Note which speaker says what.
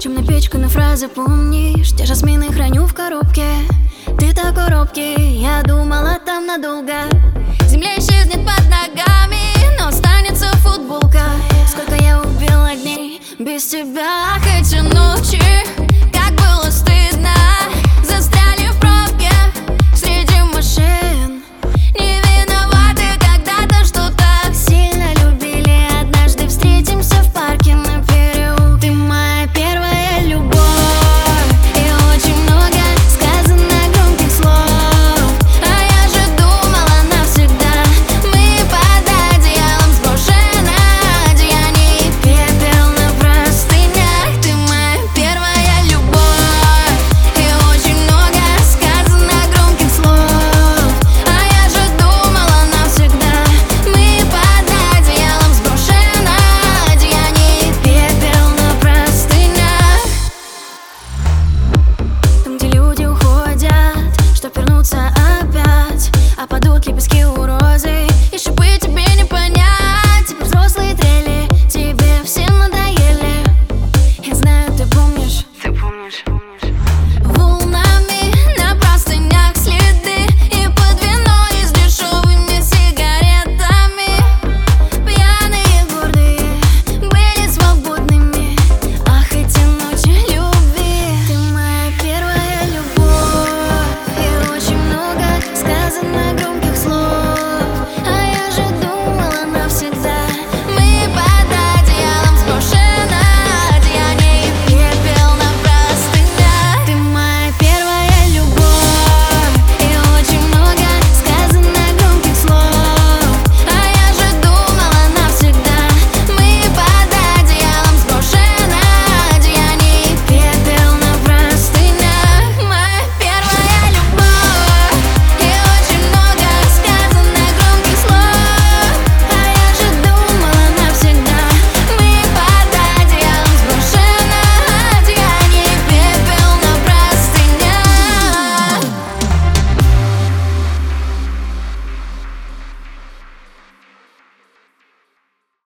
Speaker 1: чем напичканы фразы, помнишь? Те жасмины храню в коробке. Ты такой робкий, я думала там надолго. Земля исчезнет под ногами, но останется футболка. Сколько я убила дней без тебя, эти ночи.